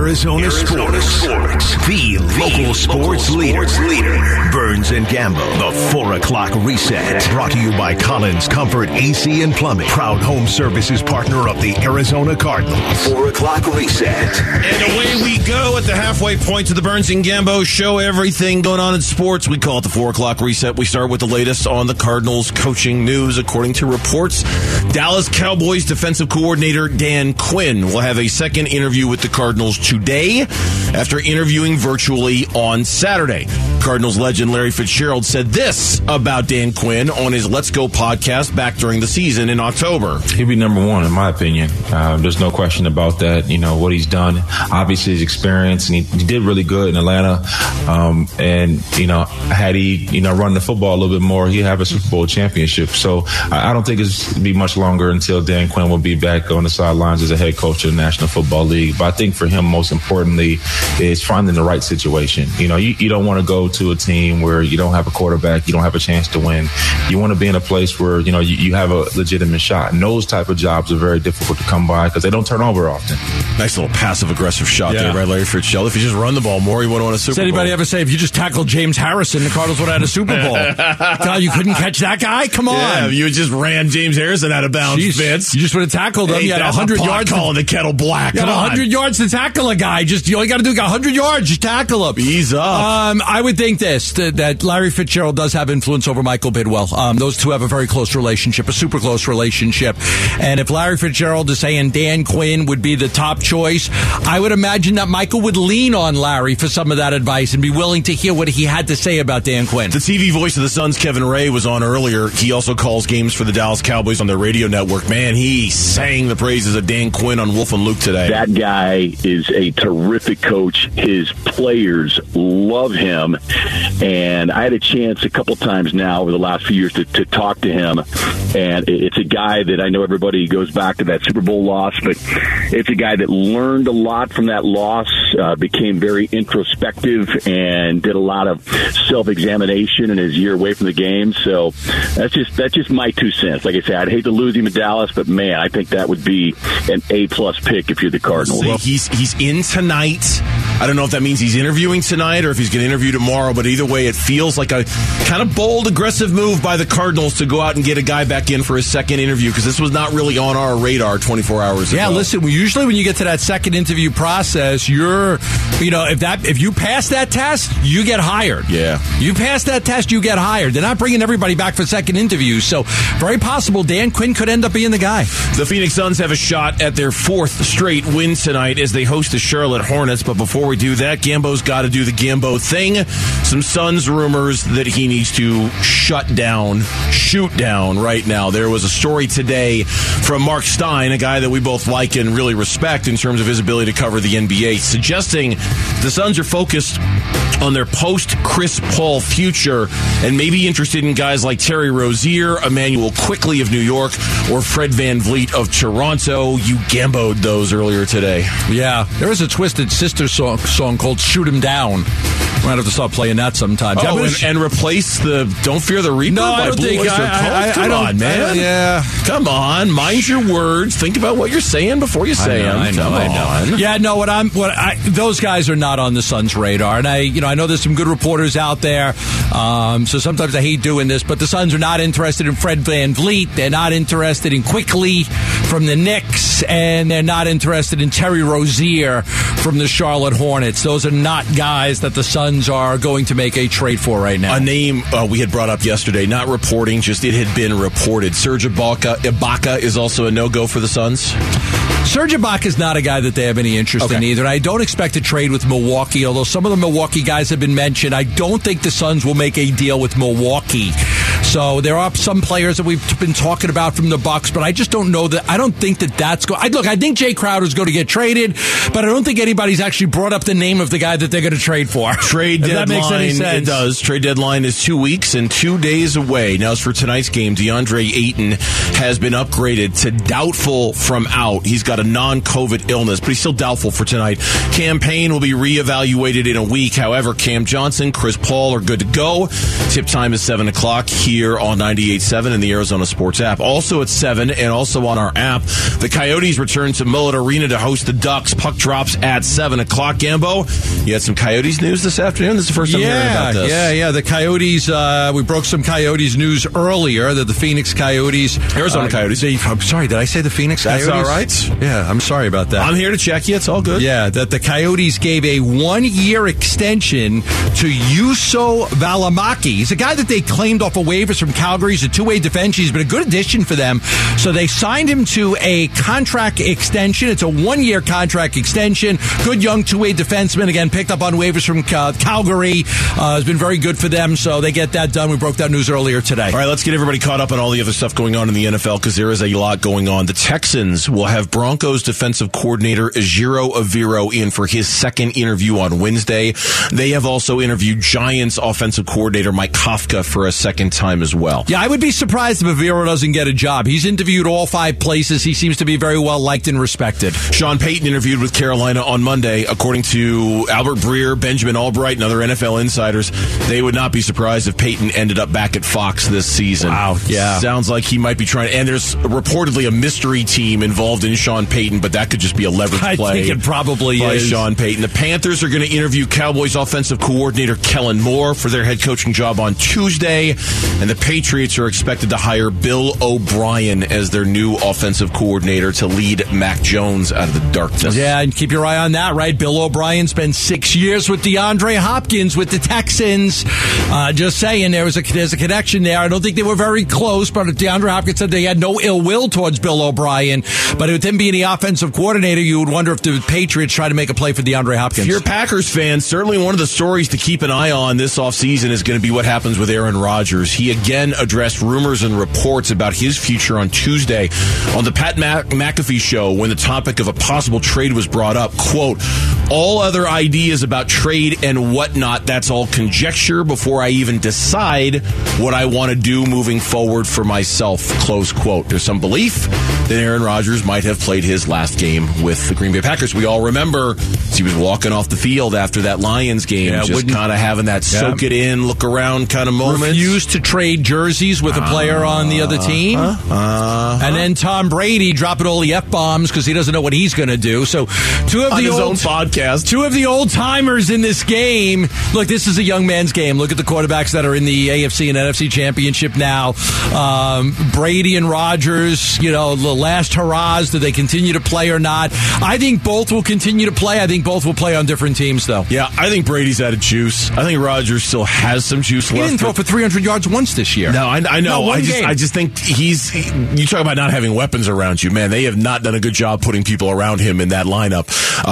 Arizona Sports. The local sports leader. Burns and Gambo. The 4 o'clock reset. Brought to you by Collins Comfort AC and Plumbing. Proud home services partner of the Arizona Cardinals. 4 o'clock reset. And away we go at the halfway point to the Burns and Gambo show. Everything going on in sports. We call it the 4 o'clock reset. We start with the latest on the Cardinals coaching news. According to reports, Dallas Cowboys defensive coordinator Dan Quinn will have a second interview with the Cardinals today after interviewing virtually on Saturday. Cardinals legend Larry Fitzgerald said this about Dan Quinn on his Let's Go podcast back during the season in October. He'd be number one, in my opinion. There's no question about that. You know, what he's done, obviously his experience, and he did really good in Atlanta. And, you know, had he, run the football a little bit more, he'd have a Super Bowl championship. So I don't think it's be much longer until Dan Quinn will be back on the sidelines as a head coach of the National Football League. But I think for him, most importantly, is finding the right situation. You know, you don't want to go to a team where you don't have a quarterback, you don't have a chance to win. You want to be in a place where, you have a legitimate shot. And those type of jobs are very difficult to come by because they don't turn over often. Nice little passive-aggressive shot there, right, Larry Fitzgerald? If you just run the ball more, you wouldn't want a Super Bowl. Does anybody ever say, if you just tackled James Harrison, the Cardinals would have had a Super Bowl? God, you couldn't catch that guy? Come on. Yeah, you just ran James Harrison out of bounds, Vince. You just would have tackled him. You had 100 yards. Calling the kettle black. You had 100 yards to tackle a guy. You all you got to do is 100 yards. Just tackle him. Ease up. I would think that Larry Fitzgerald does have influence over Michael Bidwell. Those two have a very close relationship, a super close relationship. And if Larry Fitzgerald is saying Dan Quinn would be the top choice, I would imagine that Michael would lean on Larry for some of that advice and be willing to hear what he had to say about Dan Quinn. The TV voice of the Suns, Kevin Ray, was on earlier. He also calls games for the Dallas Cowboys on their radio network. Man, he sang the praises of Dan Quinn on Wolf and Luke today. That guy is a terrific coach. His players love him. And I had a chance a couple times now over the last few years to talk to him. And it's a guy that I know everybody goes back to that Super Bowl loss, but it's a guy that learned a lot from that loss, became very introspective, and did a lot of self-examination in his year away from the game. So that's just my 2 cents. Like I said, I'd hate to lose him in Dallas, but man, I think that would be an A-plus pick if you're the Cardinals. Well, he's in tonight. I don't know if that means he's interviewing tonight or if he's going to interview tomorrow, but either way, it feels like a kind of bold, aggressive move by the Cardinals to go out and get a guy back in for his second interview, because this was not really on our radar 24 hours ago. Yeah, listen, usually when you get to that second interview process, if you pass that test, you get hired. Yeah. You pass that test, you get hired. They're not bringing everybody back for second interviews, so very possible Dan Quinn could end up being the guy. The Phoenix Suns have a shot at their 4th straight win tonight as they host the Charlotte Hornets, but before we do that, Gambo's got to do the Gambo thing. Some Suns rumors that he needs to shoot down right now. There was a story today from Mark Stein, a guy that we both like and really respect in terms of his ability to cover the NBA, suggesting the Suns are focused on their post-Chris Paul future and maybe interested in guys like Terry Rozier, Emmanuel Quickley of New York, or Fred VanVleet of Toronto. You gamboed those earlier today. Yeah, there is a Twisted Sister song called Shoot 'Em Down. Might have to start playing that sometimes. And replace the Don't Fear the Reaper by Blue Oyster Cult? Come on, man. Come on. Mind your words. Think about what you're saying before you say them. I know. Yeah, no, those guys are not on the Suns' radar. And I know there's some good reporters out there. So sometimes I hate doing this, but the Suns are not interested in Fred VanVleet. They're not interested in Quickley from the Knicks, and they're not interested in Terry Rozier from the Charlotte Hornets. Those are not guys that the Suns are going to make a trade for right now. A name we had brought up yesterday, not reporting, just it had been reported. Serge Ibaka is also a no-go for the Suns. Serge Ibaka is not a guy that they have any interest in either. And I don't expect to trade with Milwaukee, although some of the Milwaukee guys have been mentioned. I don't think the Suns will make a deal with Milwaukee. So there are some players that we've been talking about from the Bucks, but I just don't know that. I don't think that's going. Look, I think Jay Crowder's going to get traded, but I don't think anybody's actually brought up the name of the guy that they're going to trade for. Trade deadline. That makes any sense. It does. Trade deadline is 2 weeks and 2 days away. Now, as for tonight's game, DeAndre Ayton has been upgraded to doubtful from out. He's got a non-COVID illness, but he's still doubtful for tonight. Cam Payne will be reevaluated in a week. However, Cam Johnson, Chris Paul are good to go. Tip time is 7 o'clock here here on 98.7 and the Arizona Sports app. Also at 7 and also on our app, the Coyotes return to Mullet Arena to host the Ducks. Puck drops at 7 o'clock. Gambo, you had some Coyotes news this afternoon? This is the first time hearing about this. Yeah. The Coyotes, we broke some Coyotes news earlier that the Phoenix Coyotes... Arizona Coyotes. I'm sorry, did I say the Phoenix Coyotes? That's all right. Yeah, I'm sorry about that. I'm here to check you. It's all good. Yeah, that the Coyotes gave a 1-year extension to Juuso Valimaki. He's a guy that they claimed off of waivers from Calgary. He's a two-way defense. He's been a good addition for them. So they signed him to a contract extension. It's a 1-year contract extension. Good young two-way defenseman. Again, picked up on waivers from Calgary. Has been very good for them. So they get that done. We broke that news earlier today. All right, let's get everybody caught up on all the other stuff going on in the NFL because there is a lot going on. The Texans will have Broncos defensive coordinator Ejiro Evero in for his second interview on Wednesday. They have also interviewed Giants offensive coordinator Mike Kafka for a second time as well. Yeah, I would be surprised if Evero doesn't get a job. He's interviewed all 5 places. He seems to be very well liked and respected. Sean Payton interviewed with Carolina on Monday. According to Albert Breer, Benjamin Albright, and other NFL insiders, they would not be surprised if Payton ended up back at Fox this season. Wow, yeah. Sounds like he might be trying, and there's reportedly a mystery team involved in Sean Payton, but that could just be a leverage play. I think it probably by is. Sean Payton. The Panthers are going to interview Cowboys offensive coordinator Kellen Moore for their head coaching job on Tuesday, and the Patriots are expected to hire Bill O'Brien as their new offensive coordinator to lead Mac Jones out of the darkness. Yeah, and keep your eye on that, right? Bill O'Brien spent 6 years with DeAndre Hopkins with the Texans. Just saying, there's a connection there. I don't think they were very close, but DeAndre Hopkins said they had no ill will towards Bill O'Brien. But with him being the offensive coordinator, you would wonder if the Patriots try to make a play for DeAndre Hopkins. If you're a Packers fan, certainly one of the stories to keep an eye on this offseason is going to be what happens with Aaron Rodgers. He again addressed rumors and reports about his future on Tuesday on the Pat McAfee show when the topic of a possible trade was brought up. Quote, all other ideas about trade and whatnot, that's all conjecture before I even decide what I want to do moving forward for myself, close quote. There's some belief that Aaron Rodgers might have played his last game with the Green Bay Packers. We all remember he was walking off the field after that Lions game, just kind of having that soak it in, look around kind of moment. Refused to trade jerseys with a player on the other team. And then Tom Brady dropping all the F-bombs because he doesn't know what he's going to do. So two of the old-timers in this game. Look, this is a young man's game. Look at the quarterbacks that are in the AFC and NFC championship now. Brady and Rodgers, the last hurrahs. Do they continue to play or not? I think both will continue to play. I think both will play on different teams, though. Yeah, I think Brady's out of juice. I think Rodgers still has some juice left. He didn't throw for 300 yards once this year. No, I know. I just think you talk about not having weapons around you, man. They have not done a good job putting people around him in that lineup.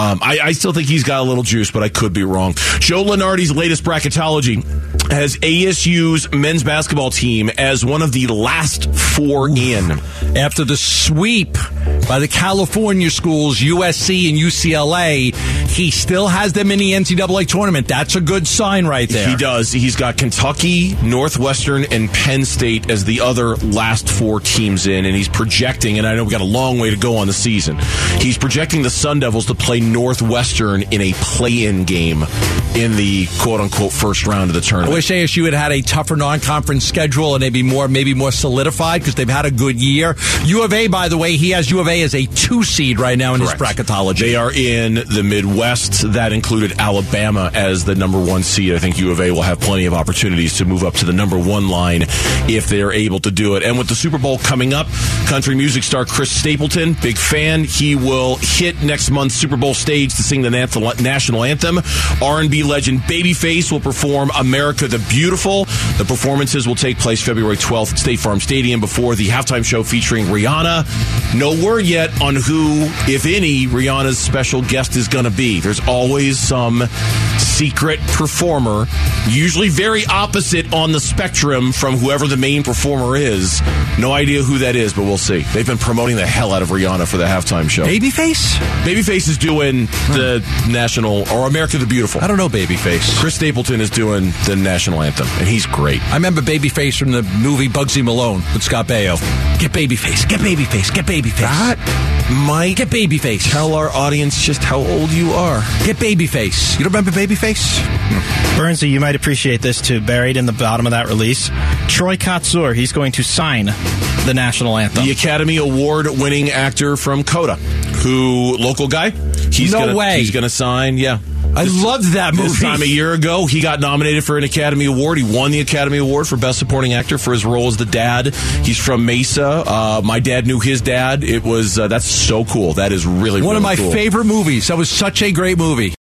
I still think he's got a little juice, but I could be wrong. Joe Lunardi's latest bracketology has ASU's men's basketball team as one of the last 4 in. After the sweep by the California schools, USC and UCLA, he still has them in the NCAA tournament. That's a good sign right there. He does. He's got Kentucky, Northwestern, and Penn State as the other last 4 teams in, and he's projecting, and I know we've got a long way to go on the season, he's projecting the Sun Devils to play Northwestern in a play-in game in the quote-unquote first round of the tournament. I wish ASU had a tougher non-conference schedule and maybe more solidified because they've had a good year. U of A, by the way, he has U of A as a 2 seed right now in his bracketology. They are in the Midwest. That included Alabama as the number 1 seed. I think U of A will have plenty of opportunities to move up to the number 1 line if they're able to do it. And with the Super Bowl coming up, country music star Chris Stapleton, big fan, he will hit next month's Super Bowl stage to sing the national anthem. R&B legend Babyface will perform America the Beautiful. The performances will take place February 12th at State Farm Stadium before the halftime show featuring Rihanna. No word yet on who, if any, Rihanna's special guest is going to be. There's always some secret performer, usually very opposite on the spectrum from whoever the main performer is. No idea who that is, but we'll see. They've been promoting the hell out of Rihanna for the halftime show. Babyface? Babyface is doing the national, or America the Beautiful. I don't know Babyface. Chris Stapleton is doing the national anthem, and he's great. I remember Babyface from the movie Bugsy Malone with Scott Baio. Get Babyface, get Babyface, get Babyface. That might Get Babyface. tell our audience just how old you are. Get Babyface. You don't remember Babyface? Burnsy, you might appreciate this too. Buried in the bottom of that release, Troy Kotsur. He's going to sign the national anthem. The Academy Award-winning actor from Coda, who local guy. He's No gonna, way. He's going to sign. Yeah. I loved that movie. This time a year ago, he got nominated for an Academy Award. He won the Academy Award for Best Supporting Actor for his role as the dad. He's from Mesa. My dad knew his dad. It was that's so cool. That is really One of my cool. favorite movies. That was such a great movie.